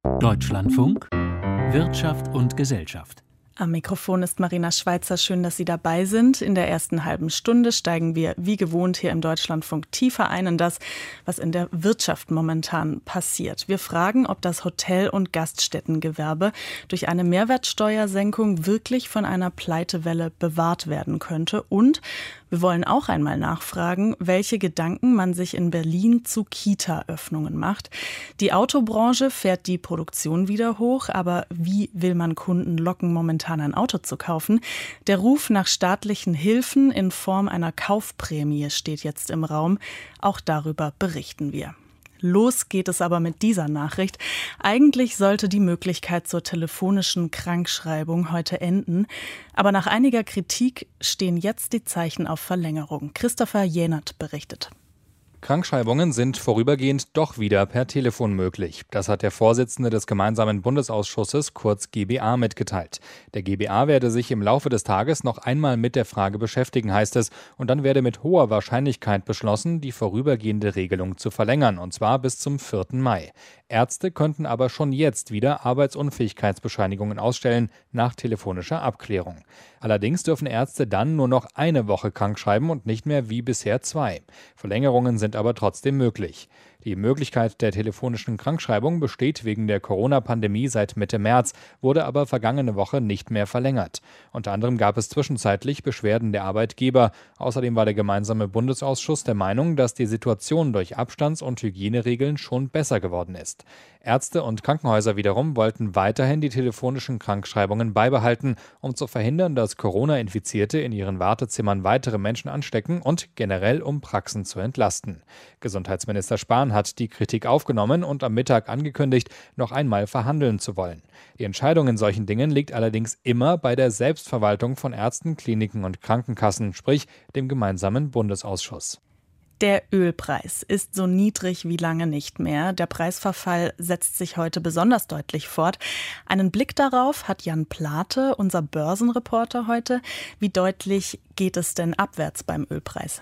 Deutschlandfunk Wirtschaft und Gesellschaft. Am Mikrofon ist Marina Schweizer. Schön, dass Sie dabei sind. In der ersten halben Stunde steigen wir wie gewohnt hier im Deutschlandfunk tiefer ein in das, was in der Wirtschaft momentan passiert. Wir fragen, ob das Hotel- und Gaststättengewerbe durch eine Mehrwertsteuersenkung wirklich von einer Pleitewelle bewahrt werden könnte. Und wir wollen auch einmal nachfragen, welche Gedanken man sich in Berlin zu Kita-Öffnungen macht. Die Autobranche fährt die Produktion wieder hoch, aber wie will man Kunden locken, momentan ein Auto zu kaufen? Der Ruf nach staatlichen Hilfen in Form einer Kaufprämie steht jetzt im Raum. Auch darüber berichten wir. Los geht es aber mit dieser Nachricht. Eigentlich sollte die Möglichkeit zur telefonischen Krankschreibung heute enden. Aber nach einiger Kritik stehen jetzt die Zeichen auf Verlängerung. Christopher Jenert berichtet. Krankschreibungen sind vorübergehend doch wieder per Telefon möglich. Das hat der Vorsitzende des gemeinsamen Bundesausschusses, kurz GBA, mitgeteilt. Der GBA werde sich im Laufe des Tages noch einmal mit der Frage beschäftigen, heißt es. Und dann werde mit hoher Wahrscheinlichkeit beschlossen, die vorübergehende Regelung zu verlängern, und zwar bis zum 4. Mai. Ärzte könnten aber schon jetzt wieder Arbeitsunfähigkeitsbescheinigungen ausstellen nach telefonischer Abklärung. Allerdings dürfen Ärzte dann nur noch eine Woche krankschreiben und nicht mehr wie bisher 2. Verlängerungen sind aber trotzdem möglich. Die Möglichkeit der telefonischen Krankschreibung besteht wegen der Corona-Pandemie seit Mitte März, wurde aber vergangene Woche nicht mehr verlängert. Unter anderem gab es zwischenzeitlich Beschwerden der Arbeitgeber. Außerdem war der gemeinsame Bundesausschuss der Meinung, dass die Situation durch Abstands- und Hygieneregeln schon besser geworden ist. Ärzte und Krankenhäuser wiederum wollten weiterhin die telefonischen Krankschreibungen beibehalten, um zu verhindern, dass Corona-Infizierte in ihren Wartezimmern weitere Menschen anstecken und generell um Praxen zu entlasten. Gesundheitsminister Spahn hat die Kritik aufgenommen und am Mittag angekündigt, noch einmal verhandeln zu wollen. Die Entscheidung in solchen Dingen liegt allerdings immer bei der Selbstverwaltung von Ärzten, Kliniken und Krankenkassen, sprich dem gemeinsamen Bundesausschuss. Der Ölpreis ist so niedrig wie lange nicht mehr. Der Preisverfall setzt sich heute besonders deutlich fort. Einen Blick darauf hat Jan Plate, unser Börsenreporter heute. Wie deutlich geht es denn abwärts beim Ölpreis?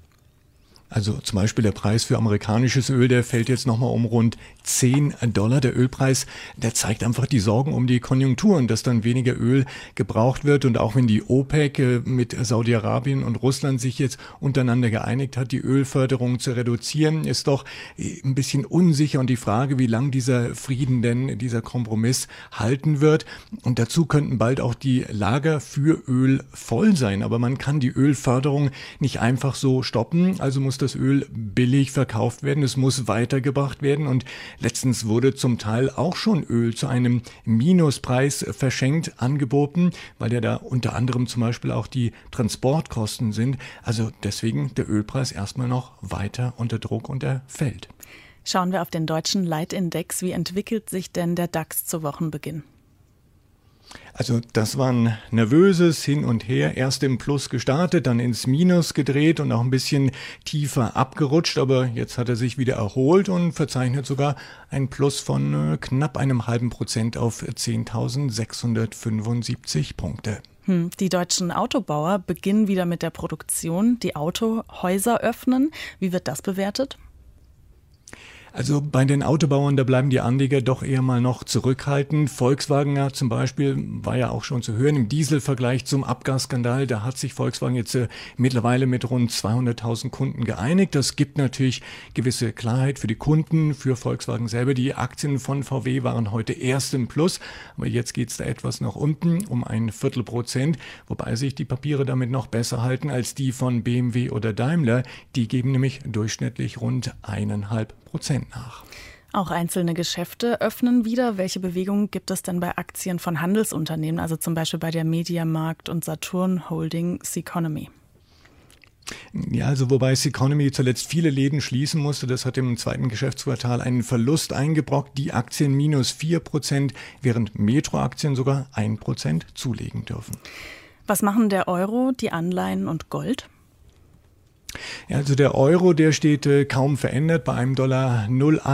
Also zum Beispiel der Preis für amerikanisches Öl, der fällt jetzt nochmal um rund $10. Der Ölpreis, der zeigt einfach die Sorgen um die Konjunkturen, dass dann weniger Öl gebraucht wird. Und auch wenn die OPEC mit Saudi-Arabien und Russland sich jetzt untereinander geeinigt hat, die Ölförderung zu reduzieren, ist doch ein bisschen unsicher. Und die Frage, wie lang dieser Frieden denn, dieser Kompromiss halten wird. Und dazu könnten bald auch die Lager für Öl voll sein. Aber man kann die Ölförderung nicht einfach so stoppen. Also muss das Öl billig verkauft werden, es muss weitergebracht werden und letztens wurde zum Teil auch schon Öl zu einem Minuspreis verschenkt angeboten, weil ja da unter anderem zum Beispiel auch die Transportkosten sind. Also deswegen der Ölpreis erstmal noch weiter unter Druck und er fällt. Schauen wir auf den deutschen Leitindex. Wie entwickelt sich denn der DAX zu Wochenbeginn? Also das war ein nervöses Hin und Her, erst im Plus gestartet, dann ins Minus gedreht und auch ein bisschen tiefer abgerutscht, aber jetzt hat er sich wieder erholt und verzeichnet sogar ein Plus von knapp 0,5% auf 10.675 Punkte. Die deutschen Autobauer beginnen wieder mit der Produktion, die Autohäuser öffnen. Wie wird das bewertet? Also bei den Autobauern, da bleiben die Anleger doch eher mal noch zurückhaltend. Volkswagen ja zum Beispiel war ja auch schon zu hören im Dieselvergleich zum Abgasskandal. Da hat sich Volkswagen jetzt mittlerweile mit rund 200.000 Kunden geeinigt. Das gibt natürlich gewisse Klarheit für die Kunden, für Volkswagen selber. Die Aktien von VW waren heute erst im Plus, aber jetzt geht's da etwas nach unten, um 0,25%, wobei sich die Papiere damit noch besser halten als die von BMW oder Daimler. Die geben nämlich durchschnittlich rund 1,5% nach. Auch einzelne Geschäfte öffnen wieder. Welche Bewegungen gibt es denn bei Aktien von Handelsunternehmen, also zum Beispiel bei der Mediamarkt und Saturn Holding Ceconomy? Ja, also wobei Ceconomy zuletzt viele Läden schließen musste, das hat im zweiten Geschäftsquartal einen Verlust eingebrockt, die Aktien -4%, während Metro-Aktien sogar 1% zulegen dürfen. Was machen der Euro, die Anleihen und Gold? Ja, also der Euro, der steht kaum verändert bei einem Dollar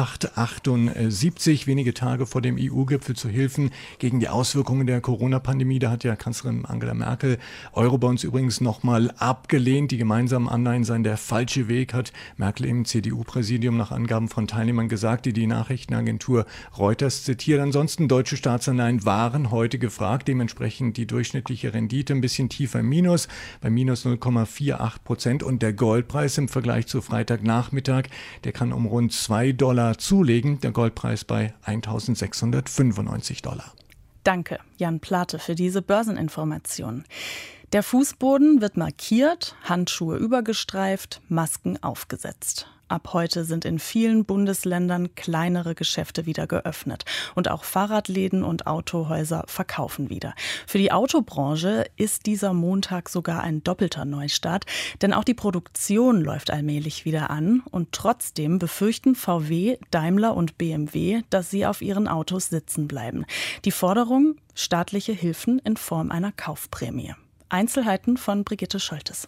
0,878. Wenige Tage vor dem EU-Gipfel zu Hilfen gegen die Auswirkungen der Corona-Pandemie. Da hat ja Kanzlerin Angela Merkel Eurobonds übrigens nochmal abgelehnt. Die gemeinsamen Anleihen seien der falsche Weg, hat Merkel im CDU-Präsidium nach Angaben von Teilnehmern gesagt, die Nachrichtenagentur Reuters zitiert. Ansonsten deutsche Staatsanleihen waren heute gefragt. Dementsprechend die durchschnittliche Rendite ein bisschen tiefer im Minus, bei minus 0,48%. Und der Goldpreis im Vergleich zu Freitagnachmittag, der kann um rund $2 zulegen. Der Goldpreis bei $1.695. Danke, Jan Plate, für diese Börseninformation. Der Fußboden wird markiert, Handschuhe übergestreift, Masken aufgesetzt. Ab heute sind in vielen Bundesländern kleinere Geschäfte wieder geöffnet. Und auch Fahrradläden und Autohäuser verkaufen wieder. Für die Autobranche ist dieser Montag sogar ein doppelter Neustart. Denn auch die Produktion läuft allmählich wieder an. Und trotzdem befürchten VW, Daimler und BMW, dass sie auf ihren Autos sitzen bleiben. Die Forderung: staatliche Hilfen in Form einer Kaufprämie. Einzelheiten von Brigitte Scholtes.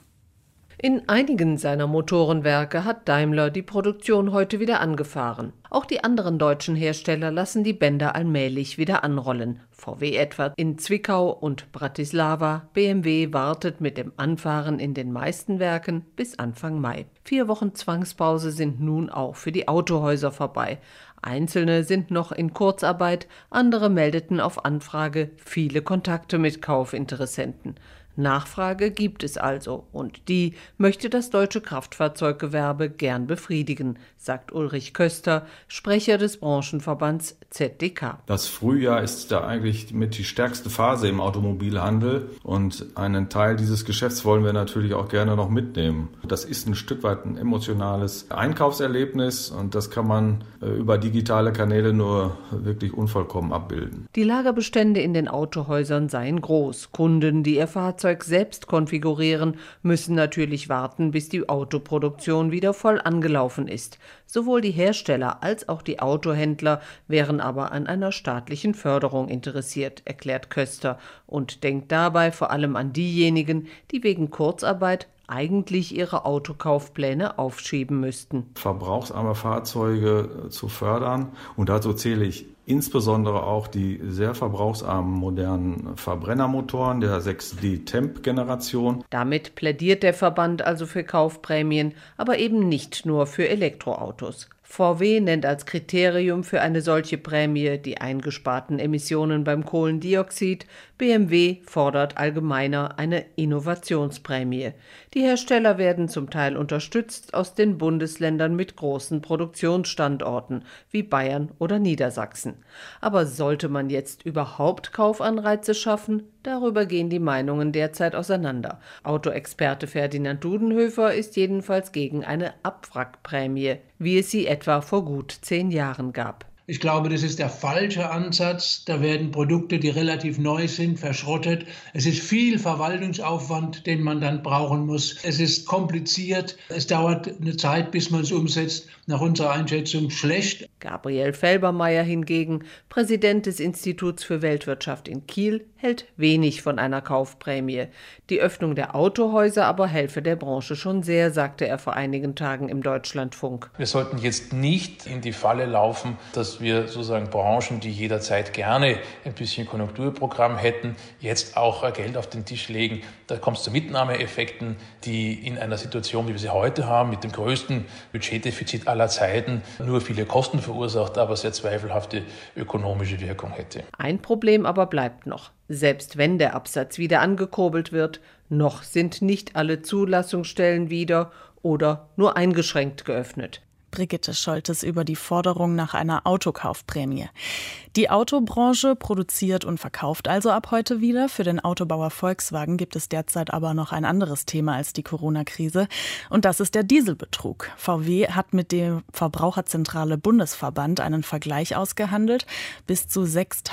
In einigen seiner Motorenwerke hat Daimler die Produktion heute wieder angefahren. Auch die anderen deutschen Hersteller lassen die Bänder allmählich wieder anrollen. VW etwa in Zwickau und Bratislava. BMW wartet mit dem Anfahren in den meisten Werken bis Anfang Mai. 4 Wochen Zwangspause sind nun auch für die Autohäuser vorbei. Einzelne sind noch in Kurzarbeit, andere meldeten auf Anfrage viele Kontakte mit Kaufinteressenten. Nachfrage gibt es also und die möchte das deutsche Kraftfahrzeuggewerbe gern befriedigen, sagt Ulrich Köster, Sprecher des Branchenverbands ZDK. Das Frühjahr ist da eigentlich mit die stärkste Phase im Automobilhandel und einen Teil dieses Geschäfts wollen wir natürlich auch gerne noch mitnehmen. Das ist ein Stück weit ein emotionales Einkaufserlebnis und das kann man über digitale Kanäle nur wirklich unvollkommen abbilden. Die Lagerbestände in den Autohäusern seien groß. Kunden, die ihr Fahrzeug selbst konfigurieren, müssen natürlich warten, bis die Autoproduktion wieder voll angelaufen ist. Sowohl die Hersteller als auch die Autohändler wären aber an einer staatlichen Förderung interessiert, erklärt Köster und denkt dabei vor allem an diejenigen, die wegen Kurzarbeit eigentlich ihre Autokaufpläne aufschieben müssten. Verbrauchsarme Fahrzeuge zu fördern und dazu zähle ich insbesondere auch die sehr verbrauchsarmen modernen Verbrennermotoren der 6D Temp-Generation. Damit plädiert der Verband also für Kaufprämien, aber eben nicht nur für Elektroautos. VW nennt als Kriterium für eine solche Prämie die eingesparten Emissionen beim Kohlendioxid. BMW fordert allgemeiner eine Innovationsprämie. Die Hersteller werden zum Teil unterstützt aus den Bundesländern mit großen Produktionsstandorten wie Bayern oder Niedersachsen. Aber sollte man jetzt überhaupt Kaufanreize schaffen? Darüber gehen die Meinungen derzeit auseinander. Autoexperte Ferdinand Dudenhöfer ist jedenfalls gegen eine Abwrackprämie, wie es sie etwa vor gut 10 Jahren gab. Ich glaube, das ist der falsche Ansatz. Da werden Produkte, die relativ neu sind, verschrottet. Es ist viel Verwaltungsaufwand, den man dann brauchen muss. Es ist kompliziert. Es dauert eine Zeit, bis man es umsetzt. Nach unserer Einschätzung schlecht. Gabriel Felbermeier hingegen, Präsident des Instituts für Weltwirtschaft in Kiel, hält wenig von einer Kaufprämie. Die Öffnung der Autohäuser aber helfe der Branche schon sehr, sagte er vor einigen Tagen im Deutschlandfunk. Wir sollten jetzt nicht in die Falle laufen, dass wir sozusagen Branchen, die jederzeit gerne ein bisschen Konjunkturprogramm hätten, jetzt auch Geld auf den Tisch legen. Da kommt es zu Mitnahmeeffekten, die in einer Situation, wie wir sie heute haben, mit dem größten Budgetdefizit aller Zeiten, nur viele Kosten verursacht, aber sehr zweifelhafte ökonomische Wirkung hätte. Ein Problem aber bleibt noch. Selbst wenn der Absatz wieder angekurbelt wird, noch sind nicht alle Zulassungsstellen wieder oder nur eingeschränkt geöffnet. Brigitte Scholtes über die Forderung nach einer Autokaufprämie. Die Autobranche produziert und verkauft also ab heute wieder. Für den Autobauer Volkswagen gibt es derzeit aber noch ein anderes Thema als die Corona-Krise. Und das ist der Dieselbetrug. VW hat mit dem Verbraucherzentrale Bundesverband einen Vergleich ausgehandelt. Bis zu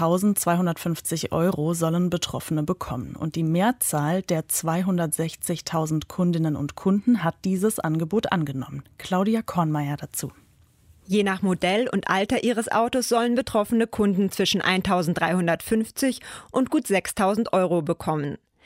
6.250 € sollen Betroffene bekommen. Und die Mehrzahl der 260.000 Kundinnen und Kunden hat dieses Angebot angenommen. Claudia Kornmeier dazu. Je nach Modell und Alter ihres Autos sollen betroffene Kunden zwischen 1.350 und gut 6.000 € bekommen.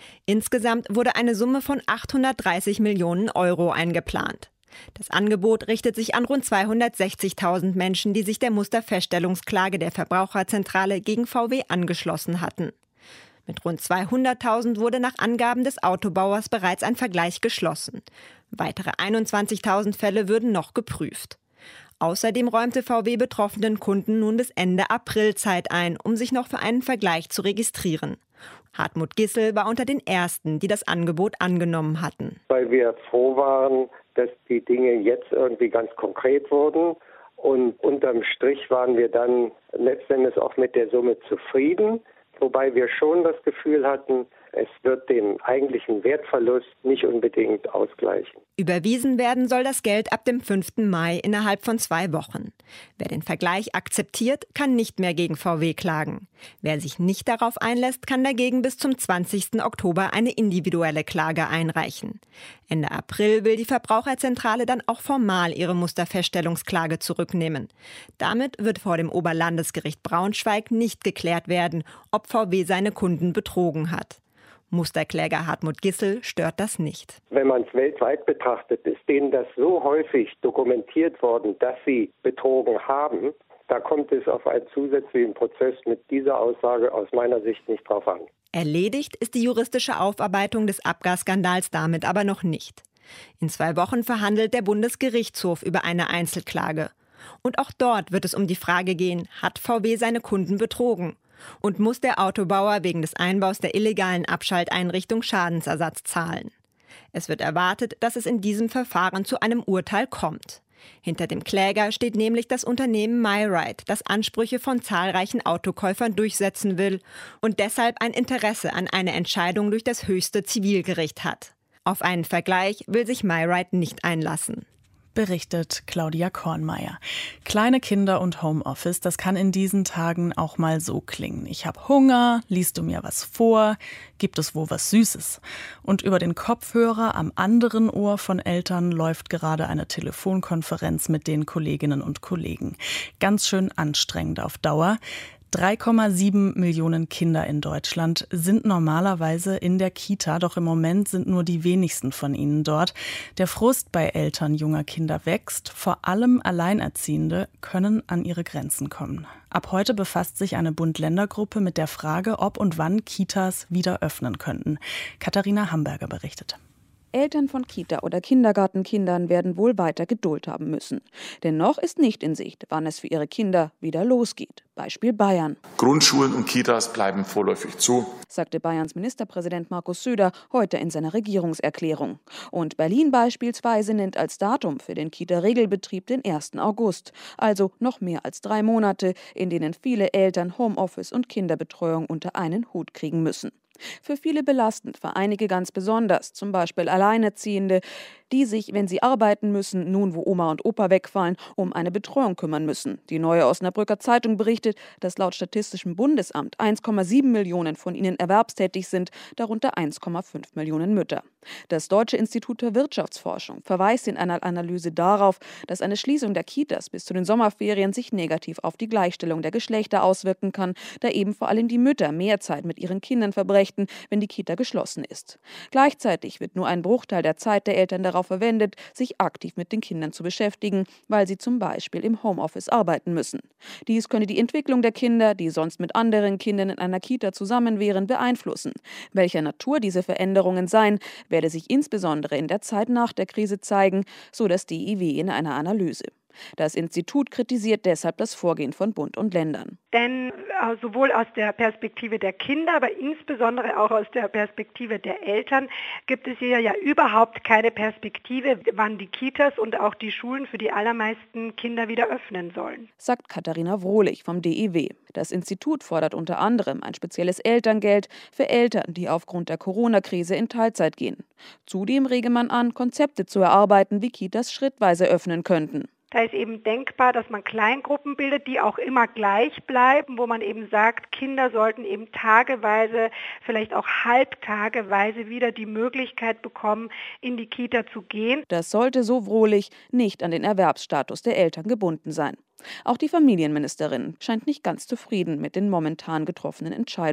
Insgesamt wurde eine Summe von 830 Millionen Euro eingeplant. Das Angebot richtet sich an rund 260.000 Menschen, die sich der Musterfeststellungsklage der Verbraucherzentrale gegen VW angeschlossen hatten. Mit rund 200.000 wurde nach Angaben des Autobauers bereits ein Vergleich geschlossen. Weitere 21.000 Fälle würden noch geprüft. Außerdem räumte VW betroffenen Kunden nun bis Ende April Zeit ein, um sich noch für einen Vergleich zu registrieren. Hartmut Gissel war unter den Ersten, die das Angebot angenommen hatten. Weil wir froh waren, dass die Dinge jetzt irgendwie ganz konkret wurden. Und unterm Strich waren wir dann letztendlich auch mit der Summe zufrieden. Wobei wir schon das Gefühl hatten, es wird den eigentlichen Wertverlust nicht unbedingt ausgleichen. Überwiesen werden soll das Geld ab dem 5. Mai innerhalb von 2 Wochen. Wer den Vergleich akzeptiert, kann nicht mehr gegen VW klagen. Wer sich nicht darauf einlässt, kann dagegen bis zum 20. Oktober eine individuelle Klage einreichen. Ende April will die Verbraucherzentrale dann auch formal ihre Musterfeststellungsklage zurücknehmen. Damit wird vor dem Oberlandesgericht Braunschweig nicht geklärt werden, ob VW seine Kunden betrogen hat. Musterkläger Hartmut Gissel stört das nicht. Wenn man es weltweit betrachtet, ist denen das so häufig dokumentiert worden, dass sie betrogen haben. Da kommt es auf einen zusätzlichen Prozess mit dieser Aussage aus meiner Sicht nicht drauf an. Erledigt ist die juristische Aufarbeitung des Abgasskandals damit aber noch nicht. In 2 Wochen verhandelt der Bundesgerichtshof über eine Einzelklage. Und auch dort wird es um die Frage gehen, hat VW seine Kunden betrogen? Und muss der Autobauer wegen des Einbaus der illegalen Abschalteinrichtung Schadensersatz zahlen? Es wird erwartet, dass es in diesem Verfahren zu einem Urteil kommt. Hinter dem Kläger steht nämlich das Unternehmen MyRide, das Ansprüche von zahlreichen Autokäufern durchsetzen will und deshalb ein Interesse an einer Entscheidung durch das höchste Zivilgericht hat. Auf einen Vergleich will sich MyRide nicht einlassen. Berichtet Claudia Kornmeier. Kleine Kinder und Homeoffice, das kann in diesen Tagen auch mal so klingen. Ich habe Hunger, liest du mir was vor, gibt es wo was Süßes? Und über den Kopfhörer am anderen Ohr von Eltern läuft gerade eine Telefonkonferenz mit den Kolleginnen und Kollegen. Ganz schön anstrengend auf Dauer. 3,7 Millionen Kinder in Deutschland sind normalerweise in der Kita, doch im Moment sind nur die wenigsten von ihnen dort. Der Frust bei Eltern junger Kinder wächst. Vor allem Alleinerziehende können an ihre Grenzen kommen. Ab heute befasst sich eine Bund-Länder-Gruppe mit der Frage, ob und wann Kitas wieder öffnen könnten. Katharina Hamburger berichtet. Eltern von Kita- oder Kindergartenkindern werden wohl weiter Geduld haben müssen. Denn noch ist nicht in Sicht, wann es für ihre Kinder wieder losgeht. Beispiel Bayern. Grundschulen und Kitas bleiben vorläufig zu, sagte Bayerns Ministerpräsident Markus Söder heute in seiner Regierungserklärung. Und Berlin beispielsweise nennt als Datum für den Kita-Regelbetrieb den 1. August. Also noch mehr als 3 Monate, in denen viele Eltern Homeoffice und Kinderbetreuung unter einen Hut kriegen müssen. Für viele belastend, für einige ganz besonders, zum Beispiel Alleinerziehende, die sich, wenn sie arbeiten müssen, nun wo Oma und Opa wegfallen, um eine Betreuung kümmern müssen. Die Neue Osnabrücker Zeitung berichtet, dass laut Statistischem Bundesamt 1,7 Millionen von ihnen erwerbstätig sind, darunter 1,5 Millionen Mütter. Das Deutsche Institut für Wirtschaftsforschung verweist in einer Analyse darauf, dass eine Schließung der Kitas bis zu den Sommerferien sich negativ auf die Gleichstellung der Geschlechter auswirken kann, da eben vor allem die Mütter mehr Zeit mit ihren Kindern verbrächten, wenn die Kita geschlossen ist. Gleichzeitig wird nur ein Bruchteil der Zeit der Eltern darauf verwendet, sich aktiv mit den Kindern zu beschäftigen, weil sie zum Beispiel im Homeoffice arbeiten müssen. Dies könne die Entwicklung der Kinder, die sonst mit anderen Kindern in einer Kita zusammen wären, beeinflussen. Welcher Natur diese Veränderungen seien, werde sich insbesondere in der Zeit nach der Krise zeigen, so das DIW in einer Analyse. Das Institut kritisiert deshalb das Vorgehen von Bund und Ländern. Denn sowohl aus der Perspektive der Kinder, aber insbesondere auch aus der Perspektive der Eltern gibt es hier ja überhaupt keine Perspektive, wann die Kitas und auch die Schulen für die allermeisten Kinder wieder öffnen sollen, sagt Katharina Wrohlich vom DIW. Das Institut fordert unter anderem ein spezielles Elterngeld für Eltern, die aufgrund der Corona-Krise in Teilzeit gehen. Zudem rege man an, Konzepte zu erarbeiten, wie Kitas schrittweise öffnen könnten. Da ist eben denkbar, dass man Kleingruppen bildet, die auch immer gleich bleiben, wo man eben sagt, Kinder sollten eben tageweise, vielleicht auch halbtageweise wieder die Möglichkeit bekommen, in die Kita zu gehen. Das sollte, so Wrohlich, nicht an den Erwerbsstatus der Eltern gebunden sein. Auch die Familienministerin scheint nicht ganz zufrieden mit den momentan getroffenen Entscheidungen.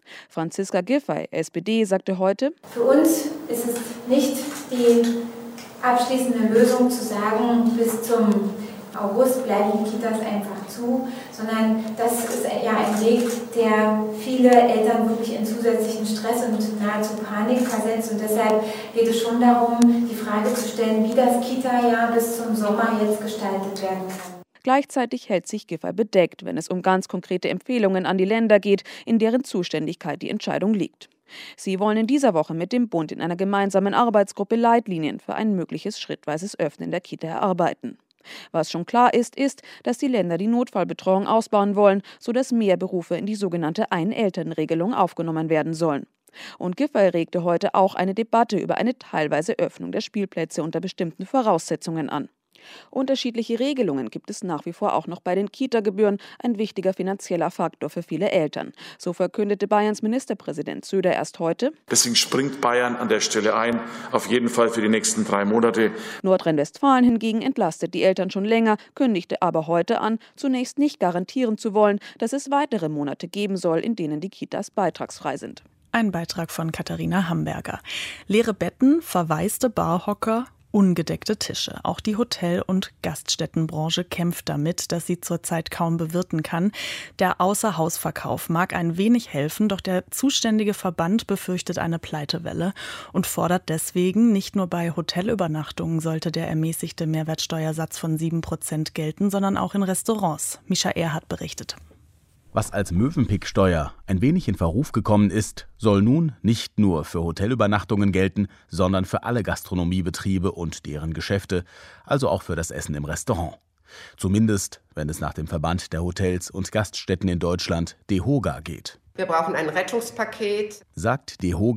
Franziska Giffey, SPD, sagte heute: Für uns ist es nicht die abschließende Lösung zu sagen, bis zum August bleiben die Kitas einfach zu, sondern das ist ja ein Weg, der viele Eltern wirklich in zusätzlichen Stress und nahezu Panik versetzt. Und deshalb geht es schon darum, die Frage zu stellen, wie das Kita-Jahr bis zum Sommer jetzt gestaltet werden kann. Gleichzeitig hält sich Giffey bedeckt, wenn es um ganz konkrete Empfehlungen an die Länder geht, in deren Zuständigkeit die Entscheidung liegt. Sie wollen in dieser Woche mit dem Bund in einer gemeinsamen Arbeitsgruppe Leitlinien für ein mögliches schrittweises Öffnen der Kita erarbeiten. Was schon klar ist, dass die Länder die Notfallbetreuung ausbauen wollen, sodass mehr Berufe in die sogenannte Ein-Eltern-Regelung aufgenommen werden sollen. Und Giffey regte heute auch eine Debatte über eine teilweise Öffnung der Spielplätze unter bestimmten Voraussetzungen an. Unterschiedliche Regelungen gibt es nach wie vor auch noch bei den Kita-Gebühren, ein wichtiger finanzieller Faktor für viele Eltern. So verkündete Bayerns Ministerpräsident Söder erst heute: Deswegen springt Bayern an der Stelle ein, auf jeden Fall für die nächsten 3 Monate. Nordrhein-Westfalen hingegen entlastet die Eltern schon länger, kündigte aber heute an, zunächst nicht garantieren zu wollen, dass es weitere Monate geben soll, in denen die Kitas beitragsfrei sind. Ein Beitrag von Katharina Hamberger. Leere Betten, verwaiste Barhocker, ungedeckte Tische. Auch die Hotel- und Gaststättenbranche kämpft damit, dass sie zurzeit kaum bewirten kann. Der Außerhausverkauf mag ein wenig helfen, doch der zuständige Verband befürchtet eine Pleitewelle und fordert deswegen, nicht nur bei Hotelübernachtungen sollte der ermäßigte Mehrwertsteuersatz von 7% gelten, sondern auch in Restaurants. Mischa Erhardt berichtet. Was als Mövenpick-Steuer ein wenig in Verruf gekommen ist, soll nun nicht nur für Hotelübernachtungen gelten, sondern für alle Gastronomiebetriebe und deren Geschäfte, also auch für das Essen im Restaurant. Zumindest, wenn es nach dem Verband der Hotels und Gaststätten in Deutschland, DEHOGA, geht. Wir brauchen ein Rettungspaket, sagt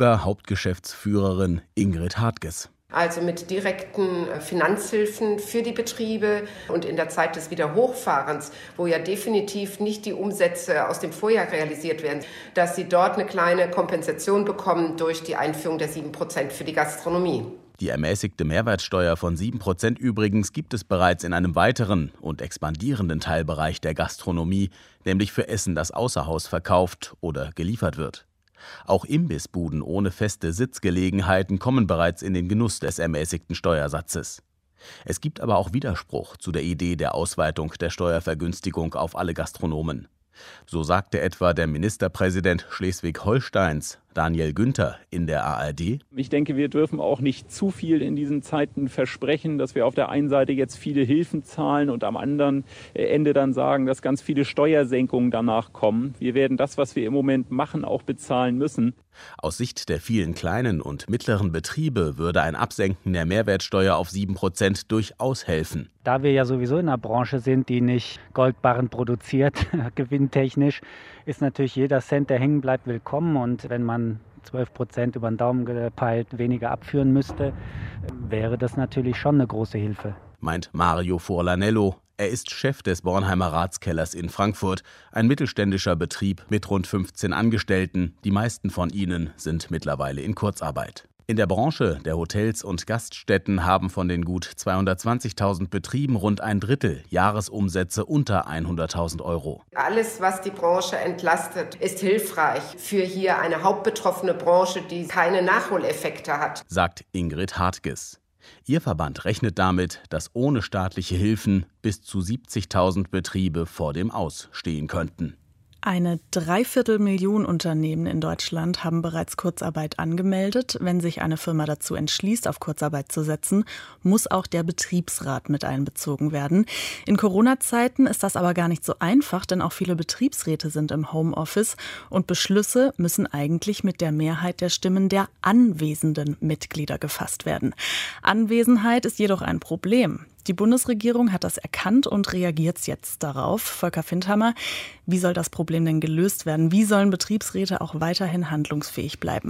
DEHOGA-Hauptgeschäftsführerin Ingrid Hartges. Also mit direkten Finanzhilfen für die Betriebe und in der Zeit des Wiederhochfahrens, wo ja definitiv nicht die Umsätze aus dem Vorjahr realisiert werden, dass sie dort eine kleine Kompensation bekommen durch die Einführung der 7% für die Gastronomie. Die ermäßigte Mehrwertsteuer von 7% übrigens gibt es bereits in einem weiteren und expandierenden Teilbereich der Gastronomie, nämlich für Essen, das außer Haus verkauft oder geliefert wird. Auch Imbissbuden ohne feste Sitzgelegenheiten kommen bereits in den Genuss des ermäßigten Steuersatzes. Es gibt aber auch Widerspruch zu der Idee der Ausweitung der Steuervergünstigung auf alle Gastronomen. So sagte etwa der Ministerpräsident Schleswig-Holsteins, Daniel Günther, in der ARD: Ich denke, wir dürfen auch nicht zu viel in diesen Zeiten versprechen, dass wir auf der einen Seite jetzt viele Hilfen zahlen und am anderen Ende dann sagen, dass ganz viele Steuersenkungen danach kommen. Wir werden das, was wir im Moment machen, auch bezahlen müssen. Aus Sicht der vielen kleinen und mittleren Betriebe würde ein Absenken der Mehrwertsteuer auf 7% durchaus helfen. Da wir ja sowieso in einer Branche sind, die nicht Goldbarren produziert, gewinntechnisch, ist natürlich jeder Cent, der hängen bleibt, willkommen. Und wenn man 12% über den Daumen gepeilt weniger abführen müsste, wäre das natürlich schon eine große Hilfe. Meint Mario Forlanello. Er ist Chef des Bornheimer Ratskellers in Frankfurt, ein mittelständischer Betrieb mit rund 15 Angestellten. Die meisten von ihnen sind mittlerweile in Kurzarbeit. In der Branche der Hotels und Gaststätten haben von den gut 220.000 Betrieben rund ein Drittel Jahresumsätze unter 100.000 Euro. Alles, was die Branche entlastet, ist hilfreich für hier eine hauptbetroffene Branche, die keine Nachholeffekte hat, sagt Ingrid Hartges. Ihr Verband rechnet damit, dass ohne staatliche Hilfen bis zu 70.000 Betriebe vor dem Aus stehen könnten. Eine 250.000 Unternehmen in Deutschland haben bereits Kurzarbeit angemeldet. Wenn sich eine Firma dazu entschließt, auf Kurzarbeit zu setzen, muss auch der Betriebsrat mit einbezogen werden. In Corona-Zeiten ist das aber gar nicht so einfach, denn auch viele Betriebsräte sind im Homeoffice und Beschlüsse müssen eigentlich mit der Mehrheit der Stimmen der anwesenden Mitglieder gefasst werden. Anwesenheit ist jedoch ein Problem. Die Bundesregierung hat das erkannt und reagiert jetzt darauf. Volker Findhammer, wie soll das Problem denn gelöst werden? Wie sollen Betriebsräte auch weiterhin handlungsfähig bleiben?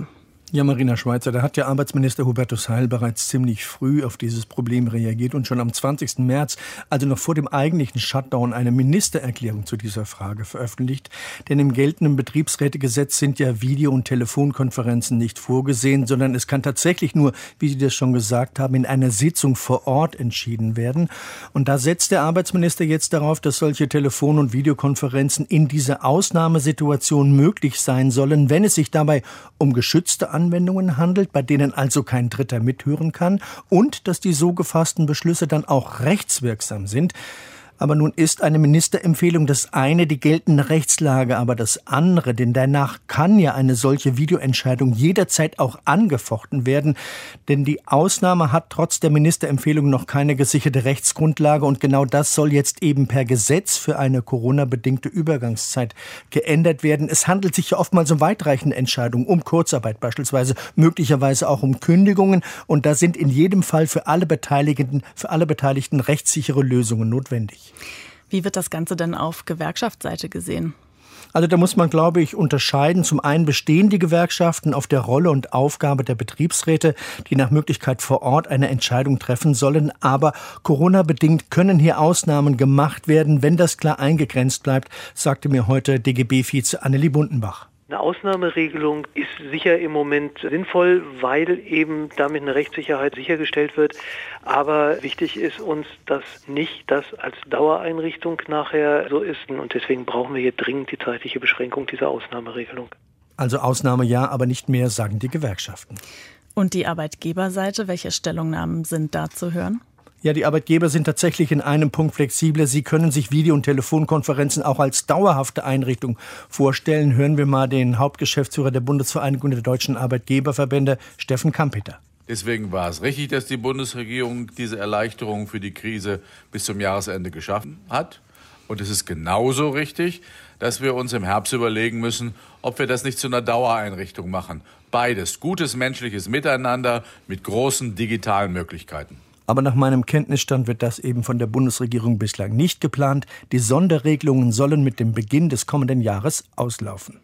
Ja, Marina Schweizer, da hat der Arbeitsminister Hubertus Heil bereits ziemlich früh auf dieses Problem reagiert und schon am 20. März, also noch vor dem eigentlichen Shutdown, eine Ministererklärung zu dieser Frage veröffentlicht. Denn im geltenden Betriebsrätegesetz sind ja Video- und Telefonkonferenzen nicht vorgesehen, sondern es kann tatsächlich nur, wie Sie das schon gesagt haben, in einer Sitzung vor Ort entschieden werden. Und da setzt der Arbeitsminister jetzt darauf, dass solche Telefon- und Videokonferenzen in dieser Ausnahmesituation möglich sein sollen, wenn es sich dabei um geschützte Anwendungen handelt, bei denen also kein Dritter mithören kann, und dass die so gefassten Beschlüsse dann auch rechtswirksam sind. Aber nun ist eine Ministerempfehlung das eine, die geltende Rechtslage aber das andere. Denn danach kann ja eine solche Videoentscheidung jederzeit auch angefochten werden. Denn die Ausnahme hat trotz der Ministerempfehlung noch keine gesicherte Rechtsgrundlage. Und genau das soll jetzt eben per Gesetz für eine Corona-bedingte Übergangszeit geändert werden. Es handelt sich ja oftmals um weitreichende Entscheidungen, um Kurzarbeit beispielsweise, möglicherweise auch um Kündigungen. Und da sind in jedem Fall für alle Beteiligten rechtssichere Lösungen notwendig. Wie wird das Ganze denn auf Gewerkschaftsseite gesehen? Also da muss man, glaube ich, unterscheiden. Zum einen bestehen die Gewerkschaften auf der Rolle und Aufgabe der Betriebsräte, die nach Möglichkeit vor Ort eine Entscheidung treffen sollen. Aber Corona-bedingt können hier Ausnahmen gemacht werden, wenn das klar eingegrenzt bleibt, sagte mir heute DGB-Vize Anneli Bundenbach. Eine Ausnahmeregelung ist sicher im Moment sinnvoll, weil eben damit eine Rechtssicherheit sichergestellt wird. Aber wichtig ist uns, dass nicht das als Dauereinrichtung nachher so ist. Und deswegen brauchen wir hier dringend die zeitliche Beschränkung dieser Ausnahmeregelung. Also Ausnahme ja, aber nicht mehr, sagen die Gewerkschaften. Und die Arbeitgeberseite, welche Stellungnahmen sind da zu hören? Ja, die Arbeitgeber sind tatsächlich in einem Punkt flexibler. Sie können sich Video- und Telefonkonferenzen auch als dauerhafte Einrichtung vorstellen. Hören wir mal den Hauptgeschäftsführer der Bundesvereinigung der deutschen Arbeitgeberverbände, Steffen Kampeter. Deswegen war es richtig, dass die Bundesregierung diese Erleichterung für die Krise bis zum Jahresende geschaffen hat. Und es ist genauso richtig, dass wir uns im Herbst überlegen müssen, ob wir das nicht zu einer Dauereinrichtung machen. Beides, gutes menschliches Miteinander mit großen digitalen Möglichkeiten. Aber nach meinem Kenntnisstand wird das eben von der Bundesregierung bislang nicht geplant. Die Sonderregelungen sollen mit dem Beginn des kommenden Jahres auslaufen.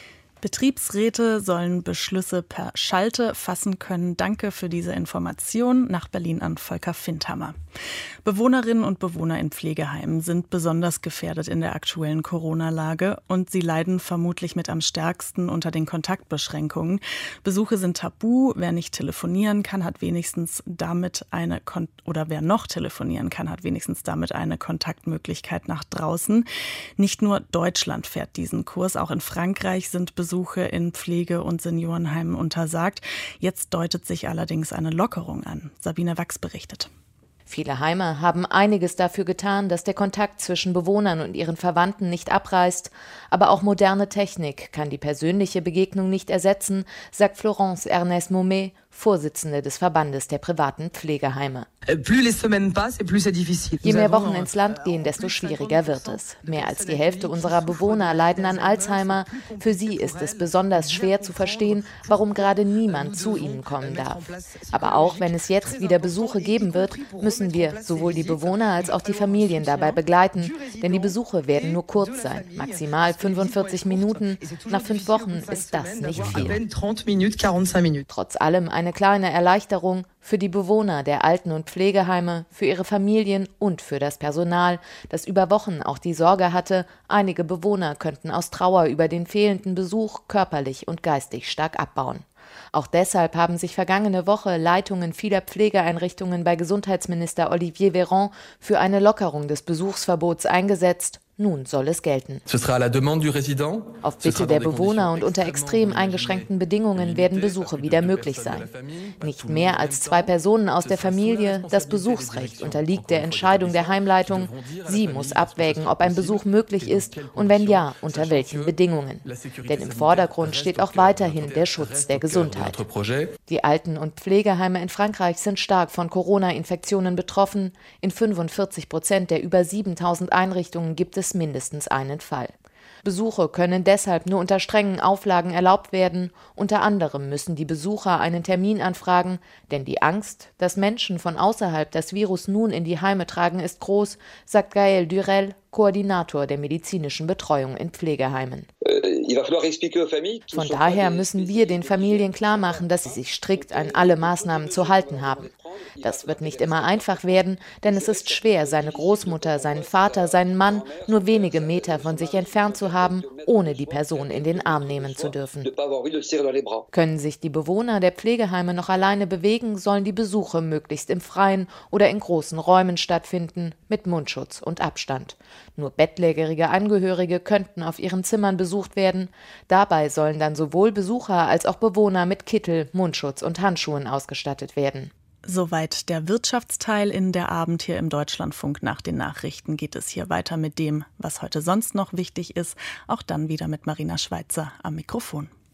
Betriebsräte sollen Beschlüsse per Schalte fassen können. Danke für diese Information. Nach Berlin an Volker Findhammer. Bewohnerinnen und Bewohner in Pflegeheimen sind besonders gefährdet in der aktuellen Corona-Lage und sie leiden vermutlich mit am stärksten unter den Kontaktbeschränkungen. Besuche sind tabu. Wer nicht telefonieren kann, hat wenigstens damit wer noch telefonieren kann, hat wenigstens damit eine Kontaktmöglichkeit nach draußen. Nicht nur Deutschland fährt diesen Kurs. Auch in Frankreich sind Besuche in Pflege- und Seniorenheimen untersagt. Jetzt deutet sich allerdings eine Lockerung an. Sabine Wachs berichtet. Viele Heime haben einiges dafür getan, dass der Kontakt zwischen Bewohnern und ihren Verwandten nicht abreißt. Aber auch moderne Technik kann die persönliche Begegnung nicht ersetzen, sagt Florence Ernest Maumet, Vorsitzende des Verbandes der privaten Pflegeheime. Je mehr Wochen ins Land gehen, desto schwieriger wird es. Mehr als die Hälfte unserer Bewohner leiden an Alzheimer. Für sie ist es besonders schwer zu verstehen, warum gerade niemand zu ihnen kommen darf. Aber auch wenn es jetzt wieder Besuche geben wird, müssen wir sowohl die Bewohner als auch die Familien dabei begleiten. Denn die Besuche werden nur kurz sein, maximal 45 Minuten. Nach 5 Wochen ist das nicht viel. Trotz allem eine kleine Erleichterung für die Bewohner der Alten- und Pflegeheime, für ihre Familien und für das Personal, das über Wochen auch die Sorge hatte, einige Bewohner könnten aus Trauer über den fehlenden Besuch körperlich und geistig stark abbauen. Auch deshalb haben sich vergangene Woche Leitungen vieler Pflegeeinrichtungen bei Gesundheitsminister Olivier Véran für eine Lockerung des Besuchsverbots eingesetzt. Nun soll es gelten. Auf Bitte der Bewohner und unter extrem eingeschränkten Bedingungen werden Besuche wieder möglich sein. Nicht mehr als 2 Personen aus der Familie. Das Besuchsrecht unterliegt der Entscheidung der Heimleitung. Sie muss abwägen, ob ein Besuch möglich ist und wenn ja, unter welchen Bedingungen. Denn im Vordergrund steht auch weiterhin der Schutz der Gesundheit. Die Alten- und Pflegeheime in Frankreich sind stark von Corona-Infektionen betroffen. In 45% der über 7.000 Einrichtungen gibt es mindestens einen Fall. Besuche können deshalb nur unter strengen Auflagen erlaubt werden. Unter anderem müssen die Besucher einen Termin anfragen, denn die Angst, dass Menschen von außerhalb das Virus nun in die Heime tragen, ist groß, sagt Gaël Durel, Koordinator der medizinischen Betreuung in Pflegeheimen. Von daher müssen wir den Familien klar machen, dass sie sich strikt an alle Maßnahmen zu halten haben. Das wird nicht immer einfach werden, denn es ist schwer, seine Großmutter, seinen Vater, seinen Mann nur wenige Meter von sich entfernt zu haben, ohne die Person in den Arm nehmen zu dürfen. Können sich die Bewohner der Pflegeheime noch alleine bewegen, sollen die Besuche möglichst im Freien oder in großen Räumen stattfinden, mit Mundschutz und Abstand. Nur bettlägerige Angehörige könnten auf ihren Zimmern besucht werden. Dabei sollen dann sowohl Besucher als auch Bewohner mit Kittel, Mundschutz und Handschuhen ausgestattet werden. Soweit der Wirtschaftsteil in der Abend hier im Deutschlandfunk. Nach den Nachrichten geht es hier weiter mit dem, was heute sonst noch wichtig ist. Auch dann wieder mit Marina Schweizer am Mikrofon.